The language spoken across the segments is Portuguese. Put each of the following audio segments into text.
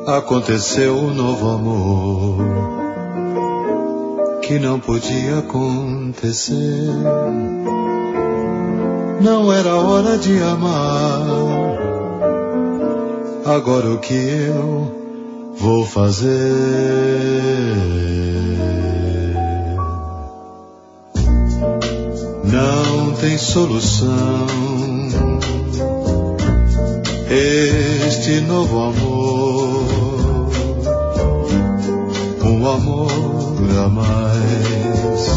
Aconteceu um novo amor que não podia acontecer. Não era hora de amar. Agora o que eu vou fazer? Não tem solução. Este novo amor, um amor a mais,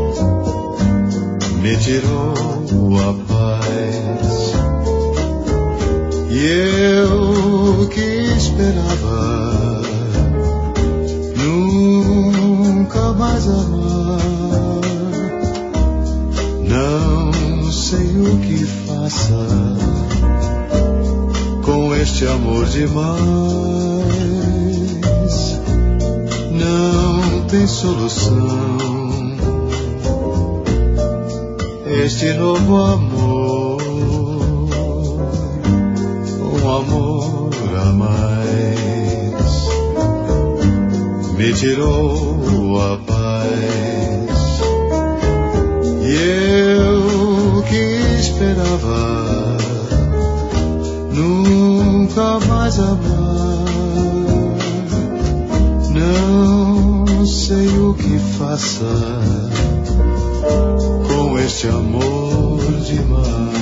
me tirou a paz. E eu que esperava nunca mais amar, não sei o que faça com este amor demais. Não tem solução. Este novo amor, um amor a mais, me tirou a paz. E eu que esperava nunca mais amar, não sei o que faça com este amor demais.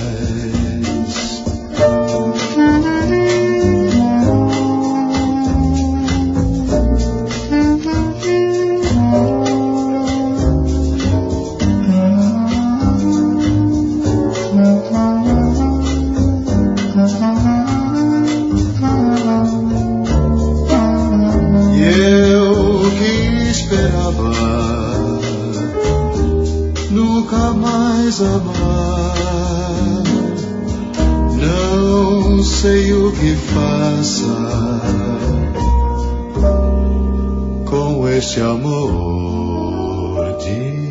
Nunca mais amar, não sei o que faça com este amor de